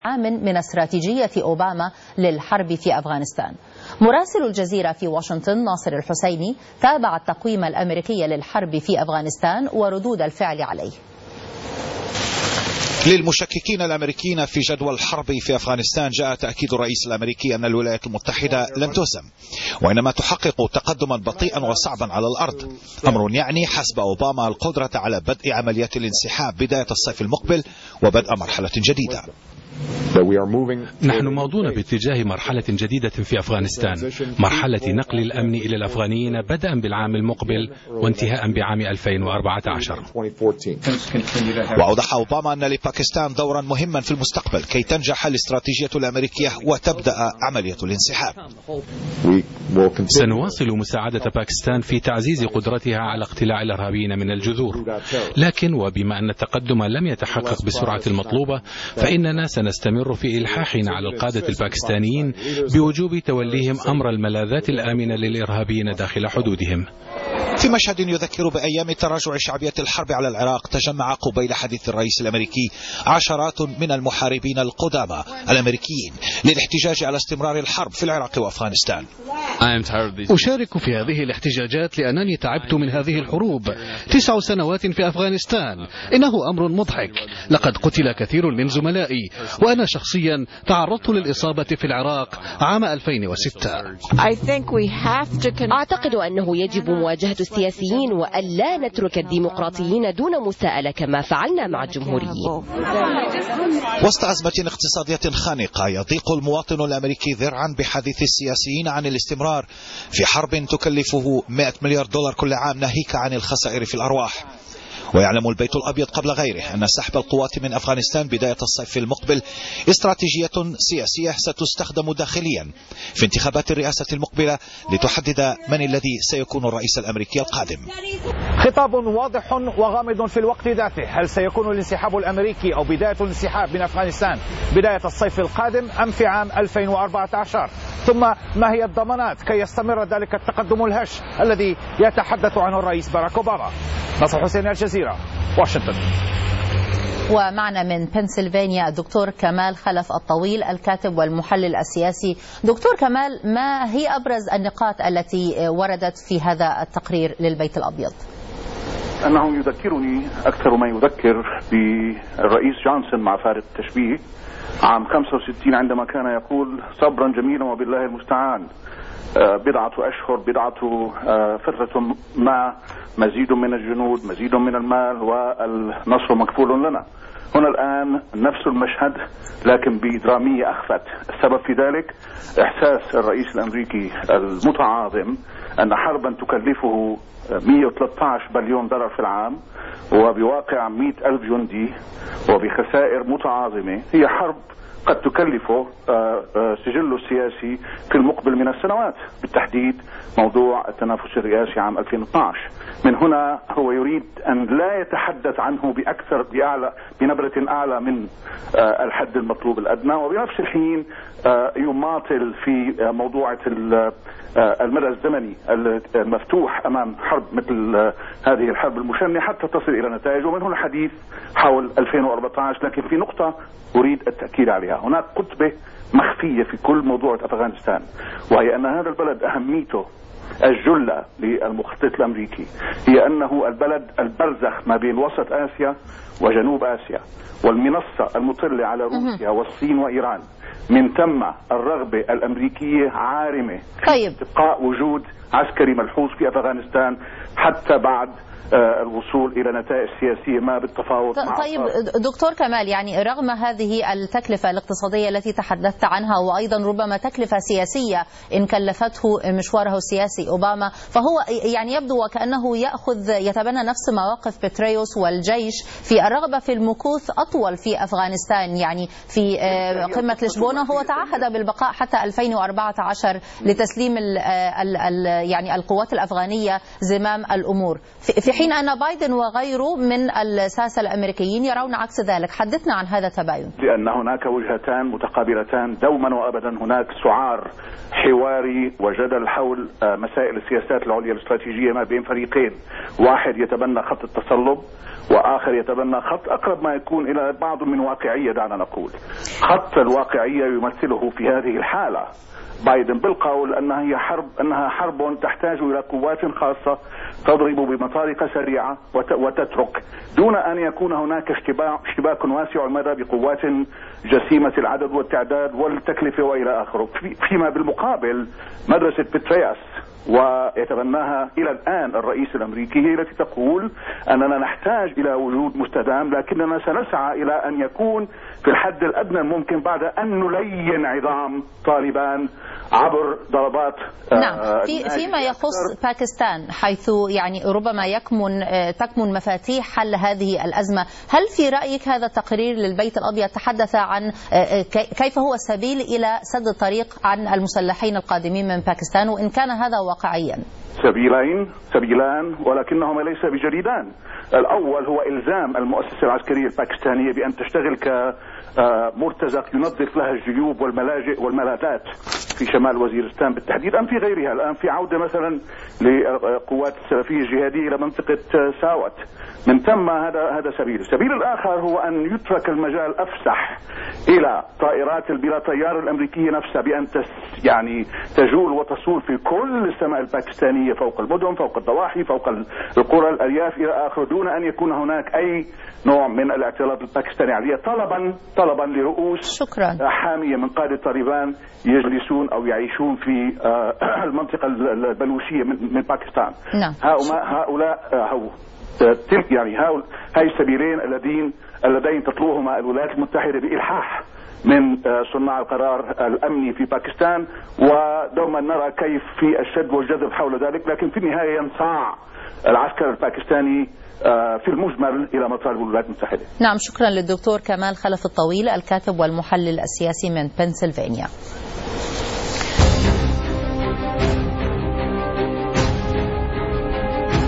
عام من استراتيجية أوباما للحرب في أفغانستان. مراسل الجزيرة في واشنطن ناصر الحسيني تابع التقويم الأمريكي للحرب في أفغانستان وردود الفعل عليه. للمشككين الأمريكيين في جدوى الحرب في أفغانستان جاء تأكيد الرئيس الأمريكي أن الولايات المتحدة لن تهزم، وإنما تحقق تقدما بطيئا وصعبا على الأرض، أمر يعني حسب أوباما القدرة على بدء عمليات الانسحاب بداية الصيف المقبل وبدء مرحلة جديدة. نحن ماضون باتجاه مرحلة جديدة في أفغانستان، مرحلة نقل الأمن إلى الأفغانيين بدءا بالعام المقبل وانتهاء بعام 2014. وأوضح أوباما أن لباكستان دورا مهما في المستقبل كي تنجح الاستراتيجية الأمريكية وتبدأ عملية الانسحاب. سنواصل مساعدة باكستان في تعزيز قدرتها على اقتلاع الإرهابيين من الجذور، لكن وبما أن التقدم لم يتحقق بالسرعة المطلوبة فإننا سنستمر في إلحاحنا على القادة الباكستانيين بوجوب توليهم أمر الملاذات الآمنة للإرهابيين داخل حدودهم. في مشهد يذكر بأيام تراجع شعبية الحرب على العراق تجمع قبيل حديث الرئيس الأمريكي عشرات من المحاربين القدامى الأمريكيين للاحتجاج على استمرار الحرب في العراق وأفغانستان. أشارك في هذه الاحتجاجات لأنني تعبت من هذه الحروب، 9 سنوات في أفغانستان، إنه أمر مضحك. لقد قتل كثير من زملائي، وأنا شخصيا تعرضت للإصابة في العراق عام 2006. أعتقد أنه يجب مواجهة السياسيين وألا نترك الديمقراطيين دون مساءلة كما فعلنا مع الجمهوريين. وسط أزمة اقتصادية خانقة يضيق المواطن الأمريكي ذرعا بحديث السياسيين عن الاستمرار في حرب تكلفه $100 مليار كل عام ناهيك عن الخسائر في الأرواح. ويعلم البيت الأبيض قبل غيره أن سحب القوات من أفغانستان بداية الصيف المقبل استراتيجية سياسية ستستخدم داخليا في انتخابات الرئاسة المقبلة لتحدد من الذي سيكون الرئيس الأمريكي القادم. خطاب واضح وغامض في الوقت ذاته، هل سيكون الانسحاب الأمريكي أو بداية الانسحاب من أفغانستان بداية الصيف القادم أم في عام 2014؟ ثم ما هي الضمانات كي يستمر ذلك التقدم الهش الذي يتحدث عنه الرئيس باراك أوباما؟ ناصر حسين، الجزيرة، واشنطن. ومعنا من بنسلفانيا الدكتور كمال خلف الطويل الكاتب والمحلل السياسي. دكتور كمال، ما هي أبرز النقاط التي وردت في هذا التقرير للبيت الأبيض؟ أنه يذكرني أكثر ما يذكر بالرئيس جونسون مع فارق التشبيه عام 65 عندما كان يقول صبرا جميلا وبالله المستعان، بضعة أشهر، بضعة فترة ما، مزيد من الجنود، مزيد من المال، والنصر مكفول لنا. هنا الآن نفس المشهد لكن بدرامية أخفت. السبب في ذلك إحساس الرئيس الأمريكي المتعاظم أن حربا تكلفه $113 بليون في العام وبواقع 100,000 جندي وبخسائر متعاظمة هي حرب قد تكلفه سجله السياسي في المقبل من السنوات، بالتحديد موضوع التنافس الرئاسي عام 2012. من هنا هو يريد أن لا يتحدث عنه بنبرة أعلى من الحد المطلوب الأدنى، وبنفس الحين يماطل في موضوع المدى الزمني المفتوح أمام حرب مثل هذه الحرب المشنة حتى تصل إلى نتائج، ومن هنا الحديث حول 2014. لكن في نقطة أريد التأكيد عليها، هناك قطبة مخفية في كل موضوع أفغانستان، وهي أن هذا البلد أهميته الجلة للمخطط الأمريكي هي أنه البلد البرزخ ما بين وسط آسيا وجنوب آسيا، والمنصة المطلة على روسيا والصين وإيران. من ثم الرغبة الأمريكية عارمة في ابقاء وجود عسكري ملحوظ في أفغانستان حتى بعد الوصول إلى نتائج سياسية ما بالتفاوض مع طيب دكتور كمال، يعني رغم هذه التكلفة الاقتصادية التي تحدثت عنها وأيضا ربما تكلفة سياسية إن كلفته مشواره السياسي أوباما، فهو يعني يبدو وكأنه يتبنى نفس مواقف بتريوس والجيش في الرغبة في المكوث أطول في أفغانستان. يعني في قمة لشبونة هو تعهد بالبقاء حتى 2014 لتسليم يعني القوات الأفغانية زمام الأمور. في في حين أن بايدن وغيره من الساسة الأمريكيين يرون عكس ذلك. حدثنا عن هذا التباين. لأن هناك وجهتان متقابلتان دوما وأبدا، هناك سعار حواري وجدل حول مسائل السياسات العليا الاستراتيجية ما بين فريقين، واحد يتبنى خط التصلب وآخر يتبنى خط أقرب ما يكون إلى بعض من واقعية. دعنا نقول خط الواقعية يمثله في هذه الحالة بايدن بالقول أنها حرب تحتاج إلى قوات خاصة تضرب بمطارق سريعة وتترك، دون أن يكون هناك اشتباك واسع المدى بقوات جسيمة العدد والتعداد والتكلفة وإلى آخره. فيما بالمقابل مدرسة بترياس ويتبناها إلى الآن الرئيس الأمريكي هي التي تقول أننا نحتاج إلى وجود مستدام، لكننا سنسعى إلى أن يكون في الحد الأدنى الممكن بعد أن نلين عظام طالبان عبر ضربات. نعم. فيما يخص باكستان، حيث يعني ربما تكمن مفاتيح حل هذه الأزمة، هل في رأيك هذا التقرير للبيت الأبيض تحدث عن كيف هو السبيل إلى سد الطريق عن المسلحين القادمين من باكستان، وإن كان هذا واقعيا؟ سبيلان ولكنهما ليس بجديدان. الأول هو إلزام المؤسسة العسكرية الباكستانية بأن تشتغل كمرتزق ينظف لها الجيوب والملاجئ والملاذات في شمال وزيرستان بالتحديد أم في غيرها. الآن في عودة مثلا لقوات السلفية الجهادية إلى منطقة ساوت، من ثم هذا السبيل الآخر هو أن يترك المجال أفسح إلى طائرات البلا طيار الأمريكية نفسها بأن تجول وتصول في كل السماء الباكستانية، فوق المدن، فوق الضواحي، فوق القرى، الأرياف إلى آخره، دون أن يكون هناك أي نوع من الاعتراض الباكستاني عليه، طلبا لرؤوس حامية من قادة طالبان يجلسون أو يعيشون في المنطقة البلوشية من باكستان. نعم. هاي السبيلين اللذين تطلوهما الولايات المتحدة بإلحاح من صناع القرار الأمني في باكستان، ودوما نرى كيف في الشد والجذب حول ذلك، لكن في النهاية ينصاع العسكر الباكستاني في المجمل إلى مطالب الولايات المتحدة. نعم، شكرا للدكتور كمال خلف الطويل، الكاتب والمحلل السياسي من بنسلفانيا.